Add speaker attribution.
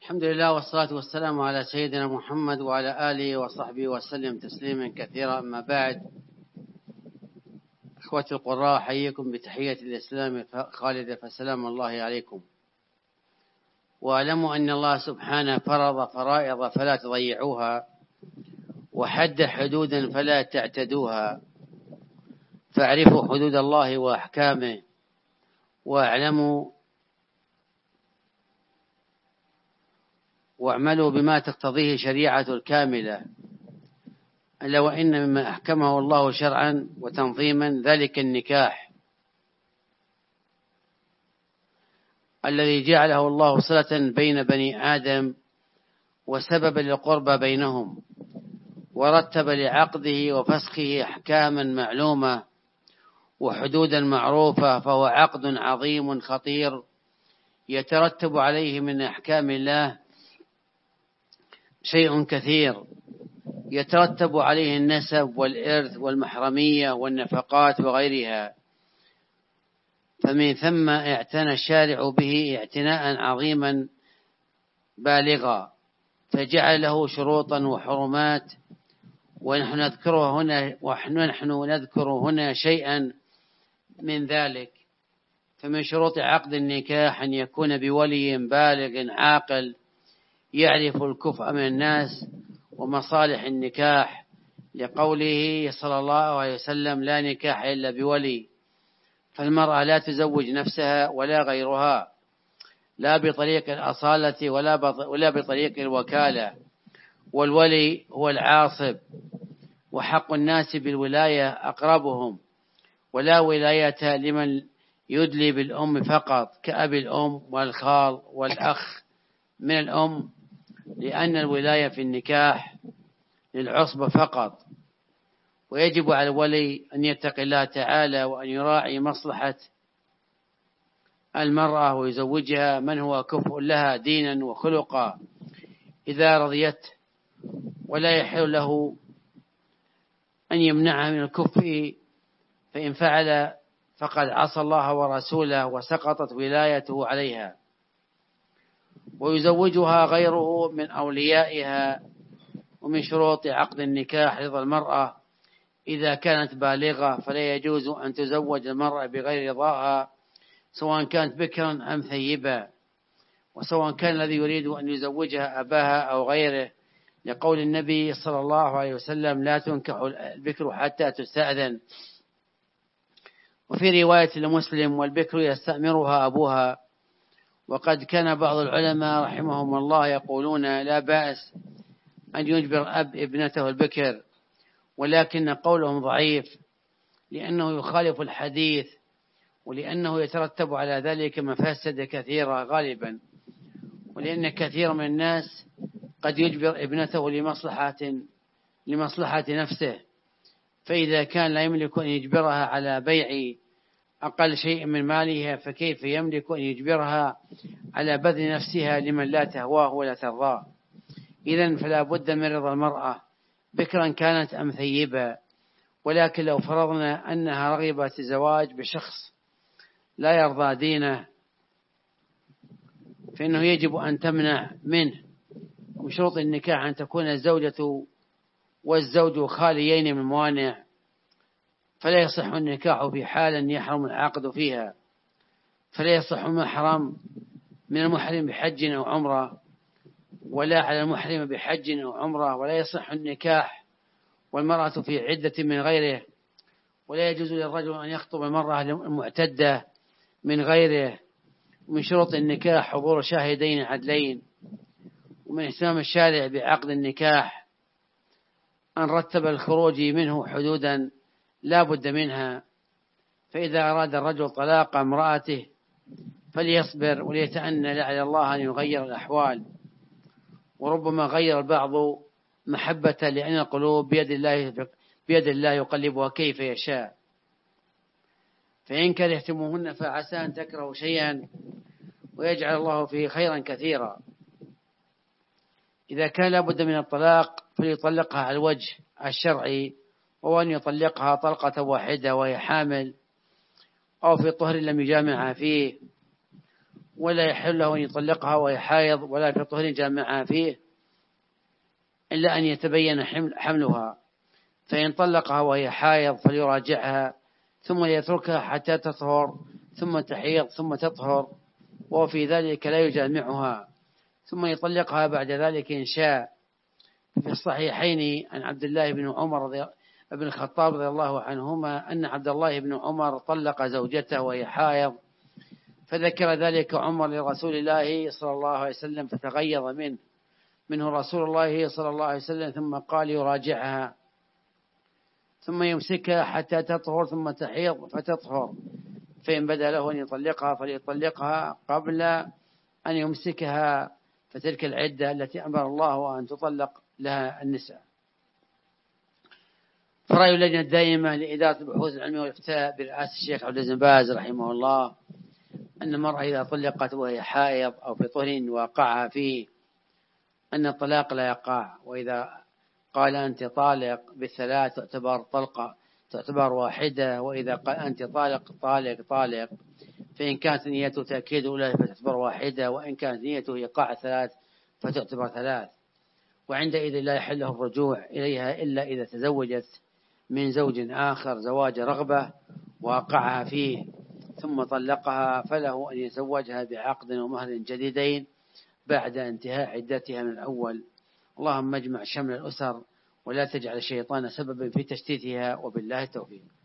Speaker 1: الحمد لله والصلاة والسلام على سيدنا محمد وعلى آله وصحبه وسلم تسليما كثيرا. أما بعد، أخوتي القراء، أحييكم بتحية الإسلام خالدة، فسلام الله عليكم. واعلموا أن الله سبحانه فرض فرائض فلا تضيعوها، وحد حدودا فلا تعتدوها، فاعرفوا حدود الله وأحكامه، واعملوا بما تقتضيه شريعة الكاملة، ألا وإن مما أحكمه الله شرعا وتنظيما ذلك النكاح الذي جعله الله صلة بين بني آدم وسببا للقربى بينهم، ورتب لعقده وفسخه أحكاما معلومة وحدودا معروفة، فهو عقد عظيم خطير يترتب عليه من أحكام الله شيء كثير، يترتب عليه النسب والإرث والمحرمية والنفقات وغيرها. فمن ثم اعتنى الشارع به اعتناء عظيما بالغا، فجعل له شروطا وحرمات، ونحن نذكر هنا شيئا من ذلك. فمن شروط عقد النكاح أن يكون بولي بالغ عاقل يعرف الكفء من الناس ومصالح النكاح، لقوله صلى الله عليه وسلم: لا نكاح إلا بولي. فالمرأة لا تزوج نفسها ولا غيرها، لا بطريق الأصالة ولا بطريق الوكالة، والولي هو العاصب، وحق الناس بالولاية أقربهم، ولا ولاية لمن يدلي بالأم فقط، كأبي الأم والخال والأخ من الأم، لأن الولاية في النكاح للعصبة فقط. ويجب على الولي أن يتقي الله تعالى، وأن يراعي مصلحة المرأة، ويزوجها من هو كفء لها دينا وخلقا إذا رضيت، ولا يحل له أن يمنعها من الكفء، فإن فعل فقد عصى الله ورسوله وسقطت ولايته عليها. ويزوجها غيره من أوليائها. ومن شروط عقد النكاح رضا المرأة إذا كانت بالغة، فلا يجوز أن تزوج المرأة بغير رضاها، سواء كانت بكرا أم ثيبا، وسواء كان الذي يريد أن يزوجها أباها أو غيره، لقول النبي صلى الله عليه وسلم: لا تنكح البكر حتى تستأذن. وفي رواية لمسلم: والبكر يستأمرها أبوها. وقد كان بعض العلماء رحمهم الله يقولون: لا بأس أن يجبر أب ابنته البكر، ولكن قولهم ضعيف، لأنه يخالف الحديث، ولأنه يترتب على ذلك مفاسد كثيرة غالبا، ولأن كثير من الناس قد يجبر ابنته لمصلحة نفسه، فإذا كان لا يملك أن يجبرها على بيع أقل شيء من مالها، فكيف يملك أن يجبرها على بذل نفسها لمن لا تهواه ولا ترضاه؟ إذن فلا بد من رضا المرأة بكرا كانت أم ثيبا. ولكن لو فرضنا أنها رغبت الزواج بشخص لا يرضى دينه، فإنه يجب أن تمنع منه. ومن شروط النكاح أن تكون الزوجة والزوج خاليين من موانع، فلا يصح النكاح في حال يحرم العقد فيها، فلا يصح محرم من المحرم بحج أو عمرة، ولا على المحرم بحج أو عمرة، ولا يصح النكاح والمرأة في عدة من غيره، ولا يجوز للرجل أن يخطب المرأة المعتدة من غيره. ومن شروط النكاح حضور شاهدين عدلين. ومن اهتمام الشارع بعقد النكاح أن رتب الخروج منه حدودا لا بد منها، فإذا أراد الرجل طلاق امرأته فليصبر وليتأنى لعل الله أن يغير الأحوال. وربما غير البعض محبة، لأن القلوب بيد الله يقلبها كيف يشاء. فإن كرهتموهن فعسى أن تكرهوا شيئا ويجعل الله فيه خيرا كثيرا. إذا كان لابد من الطلاق فليطلقها على الوجه الشرعي، وهو أن يطلقها طلقة واحدة وهي حامل، أو في طهر لم يجامعها فيه. ولا يحل له أن يطلقها وهي حائض ولا في طهر جامعها فيه إلا أن يتبين حملها، فإن طلقها وهي حائض فليراجعها ثم يتركها حتى تطهر ثم تحيض ثم تطهر، وفي ذلك لا يجامعها، ثم يطلقها بعد ذلك إن شاء. في الصحيحين عن عبد الله بن عمر بن الخطاب رضي الله عنهما أن عبد الله بن عمر طلق زوجته وهي حائض، فذكر ذلك عمر لرسول الله صلى الله عليه وسلم فتغيظ منه رسول الله صلى الله عليه وسلم، ثم قال يراجعها ثم يمسكها حتى تطهر ثم تحيض فتطهر، فإن بدا له أن يطلقها فليطلقها قبل أن يمسكها، فتلك العدة التي أمر الله أن تطلق لها النساء. فرأي اللجنة الدائمة لإدارة البحوث العلمية والإفتاء برئاسة الشيخ عبد العزيز بن باز رحمه الله أن المرأة إذا طلقت وهي حائض أو في طهر وقعها فيه أن الطلاق لا يقع، وإذا قال أنت طالق بالثلاث تعتبر واحدة، وإذا قال أنت طالق فإن كانت نيته تأكيد أولى فتعتبر واحدة، وإن كانت نيته إيقاع ثلاث فتعتبر ثلاث. وعندئذ لا يحل له الرجوع إليها إلا إذا تزوجت من زوج آخر زواج رغبة وقعها فيه ثم طلقها، فله أن يتزوجها بعقد ومهر جديدين بعد انتهاء عدتها من الأول. اللهم اجمع شمل الأسر ولا تجعل الشيطان سببا في تشتيتها، وبالله التوفيق.